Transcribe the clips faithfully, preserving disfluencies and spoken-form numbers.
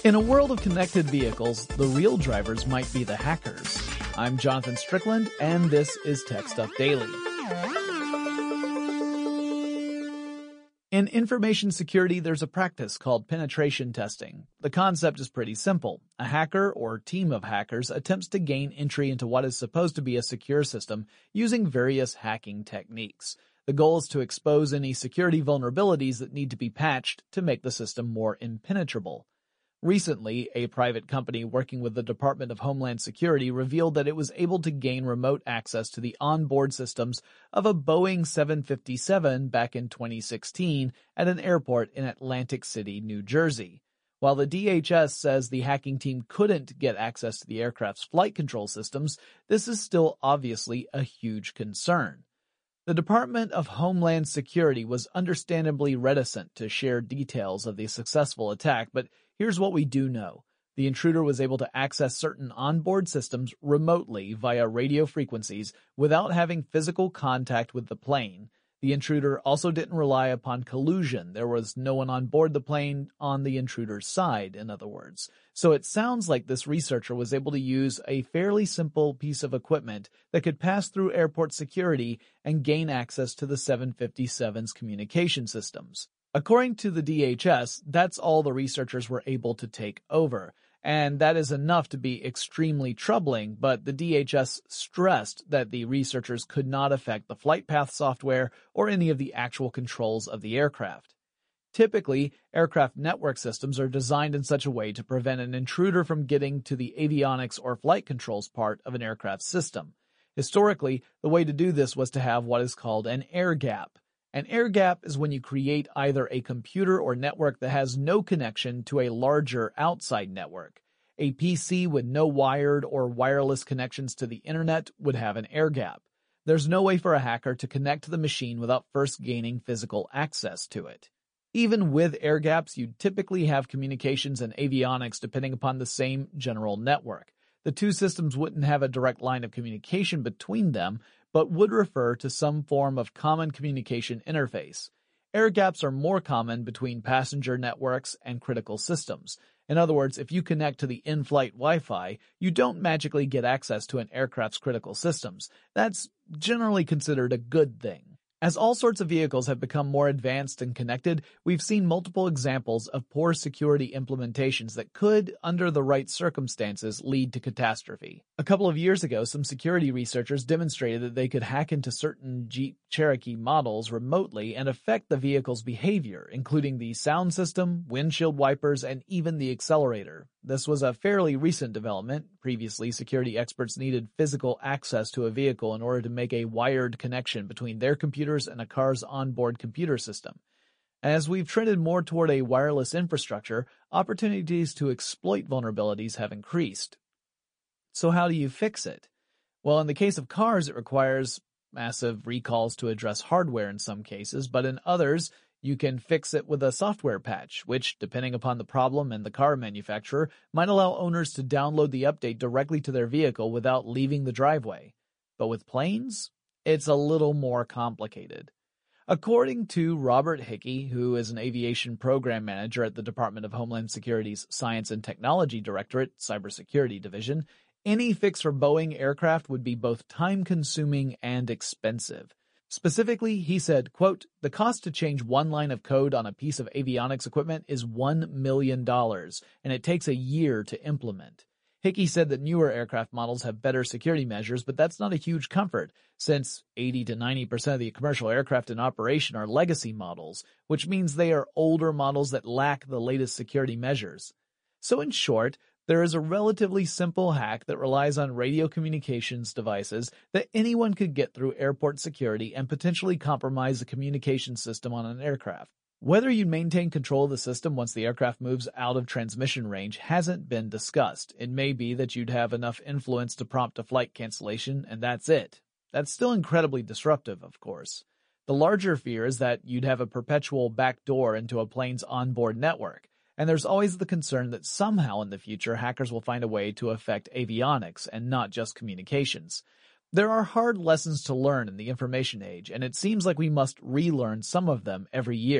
In a world of connected vehicles, the real drivers might be the hackers. I'm Jonathan Strickland, and this is Tech Stuff Daily. In information security, there's a practice called penetration testing. The concept is pretty simple. A hacker or team of hackers attempts to gain entry into what is supposed to be a secure system using various hacking techniques. The goal is to expose any security vulnerabilities that need to be patched to make the system more impenetrable. Recently, a private company working with the Department of Homeland Security revealed that it was able to gain remote access to the onboard systems of a Boeing seven fifty-seven back in twenty sixteen at an airport in Atlantic City, New Jersey. While the D H S says the hacking team couldn't get access to the aircraft's flight control systems, this is still obviously a huge concern. The Department of Homeland Security was understandably reticent to share details of the successful attack, but here's what we do know. The intruder was able to access certain onboard systems remotely via radio frequencies without having physical contact with the plane. The intruder also didn't rely upon collusion. There was no one on board the plane on the intruder's side, in other words. So it sounds like this researcher was able to use a fairly simple piece of equipment that could pass through airport security and gain access to the seven fifty-seven's communication systems. According to the D H S, that's all the researchers were able to take over, and that is enough to be extremely troubling, but the D H S stressed that the researchers could not affect the flight path software or any of the actual controls of the aircraft. Typically, aircraft network systems are designed in such a way to prevent an intruder from getting to the avionics or flight controls part of an aircraft system. Historically, the way to do this was to have what is called an air gap. An air gap is when you create either a computer or network that has no connection to a larger outside network. A P C with no wired or wireless connections to the internet would have an air gap. There's no way for a hacker to connect to the machine without first gaining physical access to it. Even with air gaps, you'd typically have communications and avionics depending upon the same general network. The two systems wouldn't have a direct line of communication between them, but would refer to some form of common communication interface. Air gaps are more common between passenger networks and critical systems. In other words, if you connect to the in-flight Wi-Fi, you don't magically get access to an aircraft's critical systems. That's generally considered a good thing. As all sorts of vehicles have become more advanced and connected, we've seen multiple examples of poor security implementations that could, under the right circumstances, lead to catastrophe. A couple of years ago, some security researchers demonstrated that they could hack into certain Jeep Cherokee models remotely and affect the vehicle's behavior, including the sound system, windshield wipers, and even the accelerator. This was a fairly recent development. Previously, security experts needed physical access to a vehicle in order to make a wired connection between their computers and a car's onboard computer system. As we've trended more toward a wireless infrastructure, opportunities to exploit vulnerabilities have increased. So how do you fix it? Well, in the case of cars, it requires massive recalls to address hardware in some cases, but in others, you can fix it with a software patch, which, depending upon the problem and the car manufacturer, might allow owners to download the update directly to their vehicle without leaving the driveway. But with planes, it's a little more complicated. According to Robert Hickey, who is an aviation program manager at the Department of Homeland Security's Science and Technology Directorate Cybersecurity Division, any fix for Boeing aircraft would be both time-consuming and expensive. Specifically, he said, quote, "The cost to change one line of code on a piece of avionics equipment is one million dollars, and it takes a year to implement." Hickey said that newer aircraft models have better security measures, but that's not a huge comfort, since eighty to ninety percent of the commercial aircraft in operation are legacy models, which means they are older models that lack the latest security measures. So in short, there is a relatively simple hack that relies on radio communications devices that anyone could get through airport security and potentially compromise the communication system on an aircraft. Whether you maintain control of the system once the aircraft moves out of transmission range hasn't been discussed. It may be that you'd have enough influence to prompt a flight cancellation, and that's it. That's still incredibly disruptive, of course. The larger fear is that you'd have a perpetual backdoor into a plane's onboard network. And there's always the concern that somehow in the future hackers will find a way to affect avionics and not just communications. There are hard lessons to learn in the information age, and it seems like we must relearn some of them every year.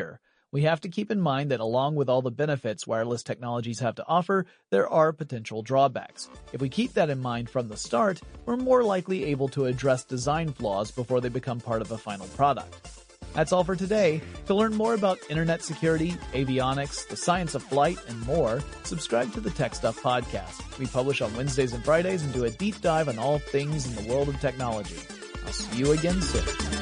We have to keep in mind that along with all the benefits wireless technologies have to offer, there are potential drawbacks. If we keep that in mind from the start, we're more likely able to address design flaws before they become part of a final product. That's all for today. To learn more about internet security, avionics, the science of flight, and more, subscribe to the Tech Stuff podcast. We publish on Wednesdays and Fridays and do a deep dive on all things in the world of technology. I'll see you again soon.